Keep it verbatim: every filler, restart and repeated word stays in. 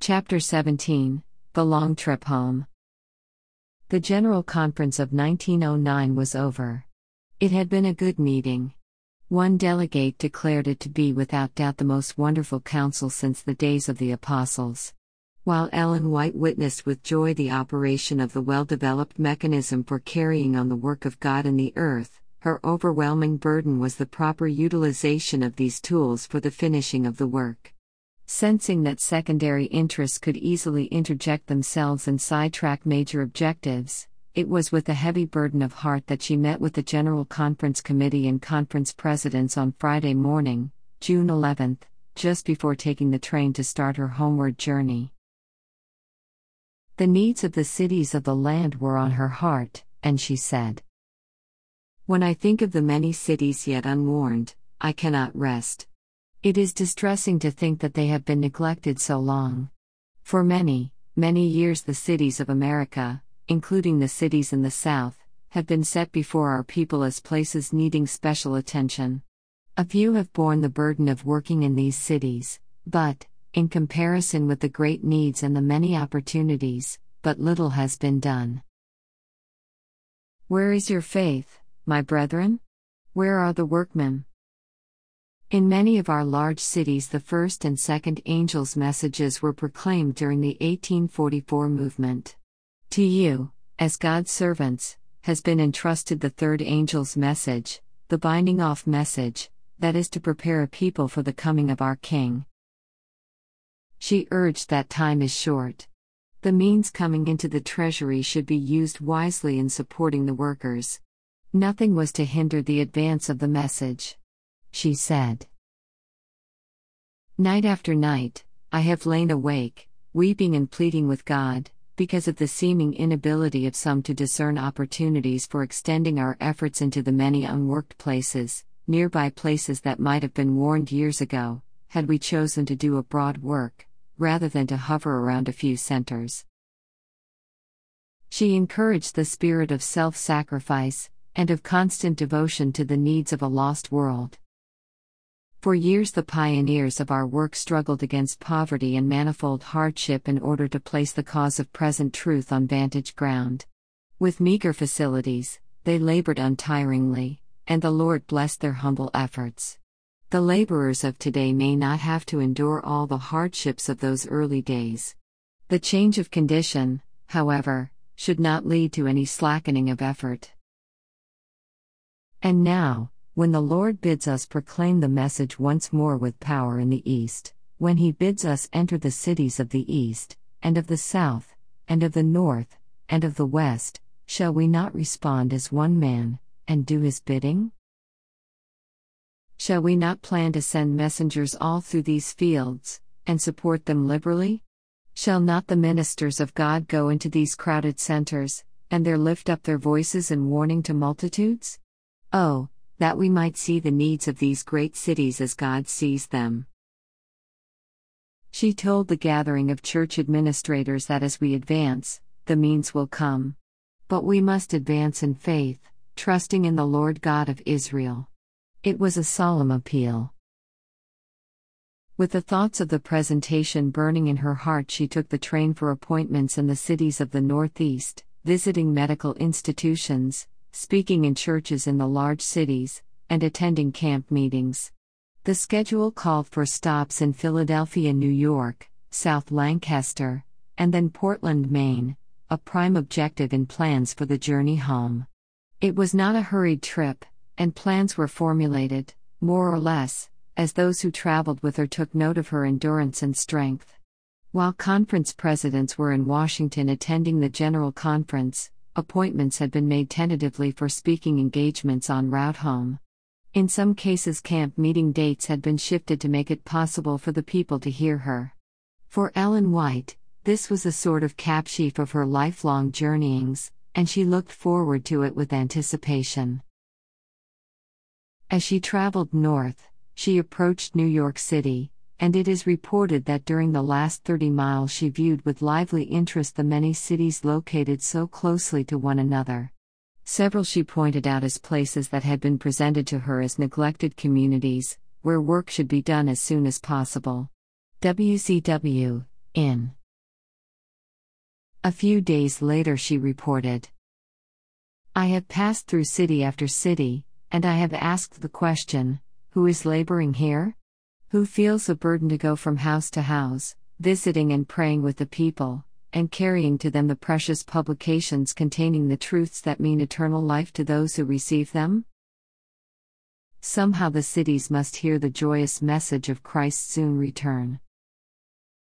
Chapter seventeen The Long Trip Home. The General Conference of nineteen oh nine was over. It had been a good meeting. One delegate declared it to be without doubt the most wonderful council since the days of the apostles. While Ellen White witnessed with joy the operation of the well-developed mechanism for carrying on the work of God in the earth, her overwhelming burden was the proper utilization of these tools for the finishing of the work. Sensing that secondary interests could easily interject themselves and sidetrack major objectives, it was with a heavy burden of heart that she met with the General Conference Committee and Conference Presidents on Friday morning, June eleventh, just before taking the train to start her homeward journey. The needs of the cities of the land were on her heart, and she said, "When I think of the many cities yet unwarned, I cannot rest. It is distressing to think that they have been neglected so long. For many, many years the cities of America, including the cities in the South, have been set before our people as places needing special attention. A few have borne the burden of working in these cities, but, in comparison with the great needs and the many opportunities, but little has been done. Where is your faith, my brethren? Where are the workmen?" In many of our large cities, the first and second angels' messages were proclaimed during the eighteen forty-four movement. To you, as God's servants, has been entrusted the third angel's message, the binding off message, that is to prepare a people for the coming of our King. She urged that time is short. The means coming into the treasury should be used wisely in supporting the workers. Nothing was to hinder the advance of the message. She said, "Night after night, I have lain awake, weeping and pleading with God, because of the seeming inability of some to discern opportunities for extending our efforts into the many unworked places, nearby places that might have been warned years ago, had we chosen to do a broad work, rather than to hover around a few centers." She encouraged the spirit of self-sacrifice, and of constant devotion to the needs of a lost world. For years the pioneers of our work struggled against poverty and manifold hardship in order to place the cause of present truth on vantage ground. With meager facilities, they labored untiringly, and the Lord blessed their humble efforts. The laborers of today may not have to endure all the hardships of those early days. The change of condition, however, should not lead to any slackening of effort. And now, when the Lord bids us proclaim the message once more with power in the East, when He bids us enter the cities of the East, and of the South, and of the North, and of the West, shall we not respond as one man, and do His bidding? Shall we not plan to send messengers all through these fields, and support them liberally? Shall not the ministers of God go into these crowded centers, and there lift up their voices in warning to multitudes? Oh, that we might see the needs of these great cities as God sees them. She told the gathering of church administrators that as we advance, the means will come. But we must advance in faith, trusting in the Lord God of Israel. It was a solemn appeal. With the thoughts of the presentation burning in her heart, she took the train for appointments in the cities of the Northeast, visiting medical institutions, speaking in churches in the large cities, and attending camp meetings. The schedule called for stops in Philadelphia, New York, South Lancaster, and then Portland, Maine, a prime objective in plans for the journey home. It was not a hurried trip, and plans were formulated, more or less, as those who traveled with her took note of her endurance and strength. While conference presidents were in Washington attending the General Conference, appointments had been made tentatively for speaking engagements en route home. In some cases, camp meeting dates had been shifted to make it possible for the people to hear her. For Ellen White, this was a sort of capsheaf of her lifelong journeyings, and she looked forward to it with anticipation. As she traveled north, she approached New York City, and it is reported that during the last thirty miles she viewed with lively interest the many cities located so closely to one another. Several she pointed out as places that had been presented to her as neglected communities, where work should be done as soon as possible. W C W, in A few days later, she reported, "I have passed through city after city, and I have asked the question, who is laboring here? Who feels a burden to go from house to house, visiting and praying with the people, and carrying to them the precious publications containing the truths that mean eternal life to those who receive them?" Somehow the cities must hear the joyous message of Christ's soon return.